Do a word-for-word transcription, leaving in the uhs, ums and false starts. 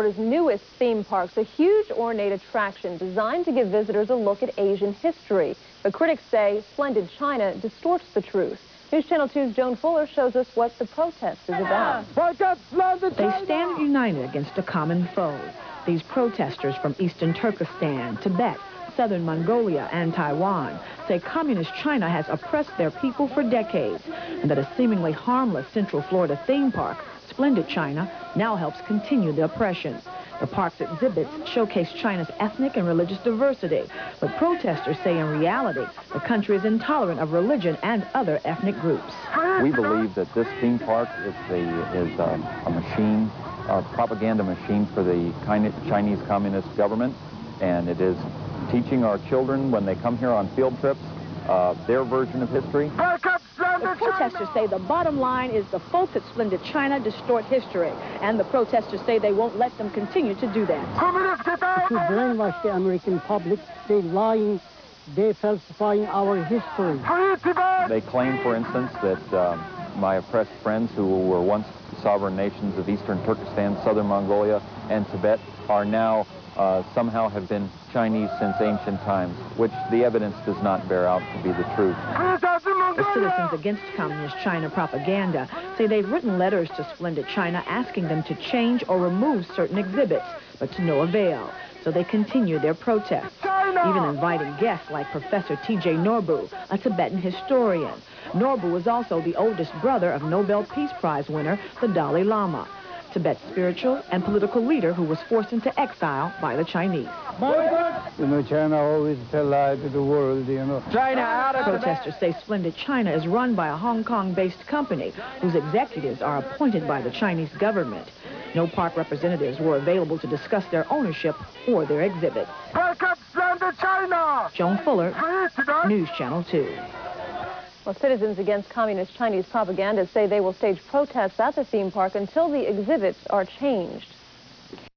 Florida's newest theme parks, a huge ornate attraction designed to give visitors a look at Asian history. But critics say Splendid China distorts the truth. News Channel two's Joan Fuller shows us what the protest is about. They stand united against a common foe. These protesters from eastern Turkestan, Tibet, southern Mongolia, and Taiwan say communist China has oppressed their people for decades, and that a seemingly harmless Central Florida theme park, Splendid China, now helps continue the oppression. The park's exhibits showcase China's ethnic and religious diversity, but protesters say in reality the country is intolerant of religion and other ethnic groups. We believe that this theme park is a, is a, a machine, a propaganda machine for the Chinese Communist government, and it is teaching our children when they come here on field trips uh, their version of history. The protesters say the bottom line is the folks at Splendid China distort history, and the protesters say they won't let them continue to do that. To brainwash the American public, they lying, they falsifying our history. They claim, for instance, that uh, my oppressed friends who were once sovereign nations of eastern Turkestan, southern Mongolia, and Tibet are now uh, somehow have been Chinese since ancient times, which the evidence does not bear out to be the truth. The Citizens Against Communist China propaganda say they've written letters to Splendid China asking them to change or remove certain exhibits, but to no avail. So they continue their protests, even inviting guests like Professor T J Norbu, a Tibetan historian. Norbu is also the oldest brother of Nobel Peace Prize winner, the Dalai Lama, Tibet's spiritual and political leader who was forced into exile by the Chinese. You know, China always tell lie to the world, you know. China out of Protesters say Splendid China is run by a Hong Kong-based company whose executives are appointed by the Chinese government. No park representatives were available to discuss their ownership or their exhibits. Splendid China! Joan Fuller, News Channel two. Well, Citizens Against Communist Chinese propaganda say they will stage protests at the theme park until the exhibits are changed.